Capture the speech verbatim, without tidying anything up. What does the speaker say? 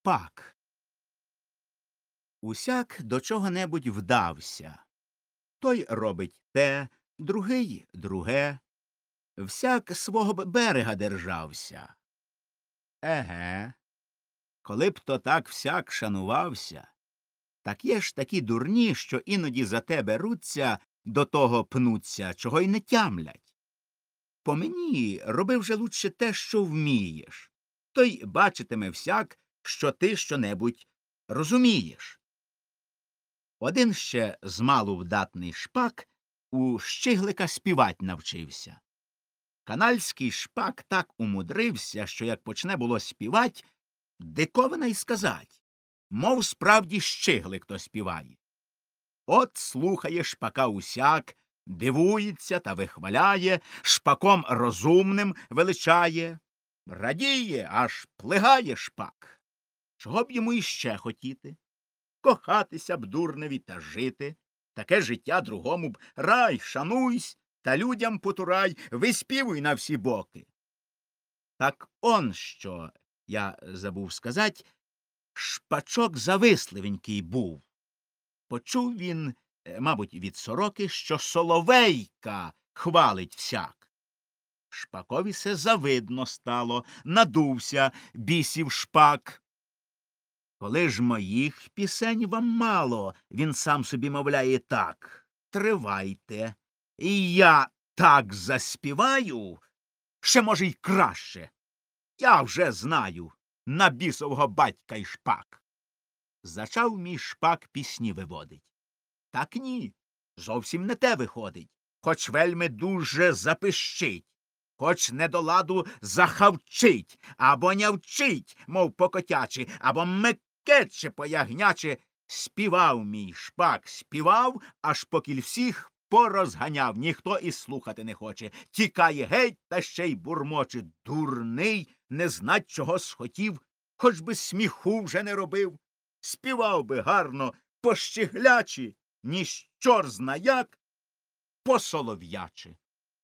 шпак. Усяк до чого-небудь вдався. Той робить те, другий друге. Всяк свого б берега держався. Еге, коли б то так всяк шанувався, так є ж такі дурні, що іноді за те беруться, до того пнуться, чого й не тямлять. По мені роби вже лучше те, що вмієш, то й бачитиме всяк, що ти що-небудь розумієш. Один ще змалу вдатний шпак у щиглика співать навчився. Канальський шпак так умудрився, що як почне було співать, диковина й сказать, мов справді щиглик то співає. От слухає шпака усяк, дивується та вихваляє, шпаком розумним величає. Радіє, аж плигає шпак. Чого б йому іще хотіти? Кохатися б дурневі та жити. Таке життя другому б рай, шануйсь, та людям потурай, виспівуй на всі боки. Так он що, я забув сказать, шпачок зависливенький був. Почув він, е, мабуть, від сороки, що соловейка хвалить всяк. Шпакові се завидно стало, надувся бісів шпак. Коли ж моїх пісень вам мало, він сам собі мовляє так, тривайте, і я так заспіваю, ще, може, й краще. Я вже знаю на бісового батька й шпак. Зачав мій шпак пісні виводить. Так ні, зовсім не те виходить, хоч вельми дуже запищить, хоч не до ладу захавчить, або нявчить, мов покотячи, або мекече по-ягняче. Співав мій шпак, співав, аж покіль всіх порозганяв, ніхто і слухати не хоче. Тікає геть, та ще й бурмоче. Дурний, не знать, чого схотів, хоч би сміху вже не робив. Співав би гарно, пощиглячи, ніщо зна як, посолов'ячи.